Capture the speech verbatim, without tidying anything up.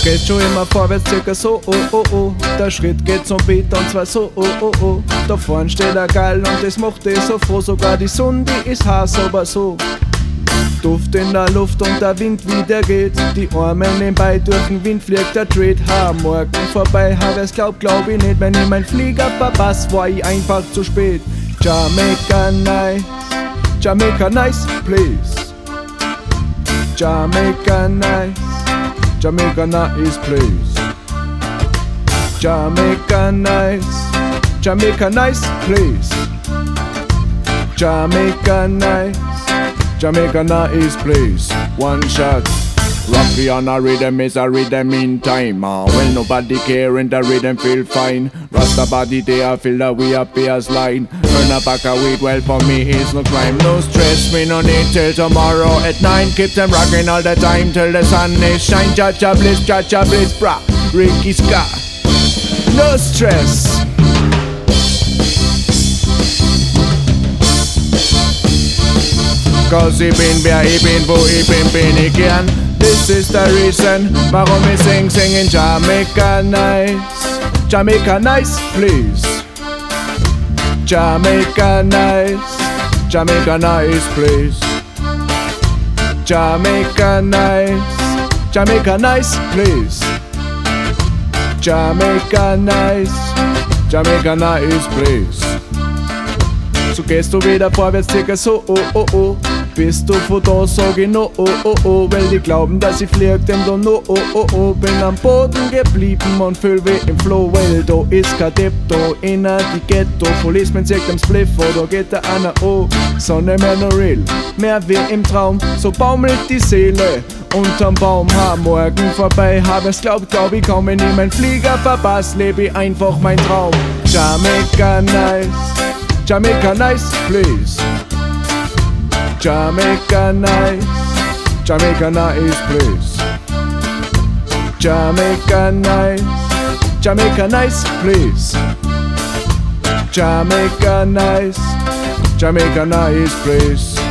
gehst schon immer vorwärts, circa so, oh, oh, oh. Der Schritt geht zum Beat und zwar so, oh, oh, oh. Da vorn steht er geil und das macht dich so froh. Sogar die Sonne, die ist heiß, aber so. Duft in der Luft und der Wind wieder geht. Die Arme nebenbei, durch den Wind fliegt der Trade. Ha, morgen vorbei, ha, wer's glaubt, glaub ich nicht. Wenn ich mein Flieger verpass, war ich einfach zu spät. Jamaica nice, Jamaica nice place. Jamaica nice, Jamaica nice place. Jamaica nice, Jamaica nice place. Jamaica nice, Jamaica nice place. One shot. Rocky on a rhythm is a rhythm in time. Uh, when nobody care and the rhythm feel fine. Rasta body they a feel that we happy as line. Earn a pack of weed, well for me it's no crime. No stress, me no need till tomorrow at nine. Keep them rocking all the time till the sun is shine. Cha cha bliss, cha cha bliss, brah. Ricky Ska. No stress. Cause ich bin wer ich bin, wo ich bin, bin ich gern. This is the reason warum ich sing, sing in Jamaica nice. Jamaica nice, please. Jamaica nice. Jamaica nice, please. Jamaica nice. Jamaica nice, please. Jamaica nice. Jamaica nice, please. So gehst du wieder vorwärts, circa so, oh, oh, oh. Bist du von da, sag ich no, oh, oh, oh. Weil die glauben, dass ich flieg, dem da no, oh, oh, oh. Bin am Boden geblieben und fühl wie im Flow. Weil da ist kein Depp, da inner die Ghetto. Policeman sagt am Spliff, da geht der einer, oh. Sonne mehr no real, mehr wie im Traum. So baumelt die Seele unterm Baum. Ha, morgen vorbei, hab es glaubt, glaub ich, kaum wenn ich mein Flieger verpass, lebe ich einfach mein Traum. Jamaica nice, Jamaica nice, please. Jamaica nice, Jamaica nice, please. Jamaica nice, Jamaica nice, please. Jamaica nice, Jamaica nice, please.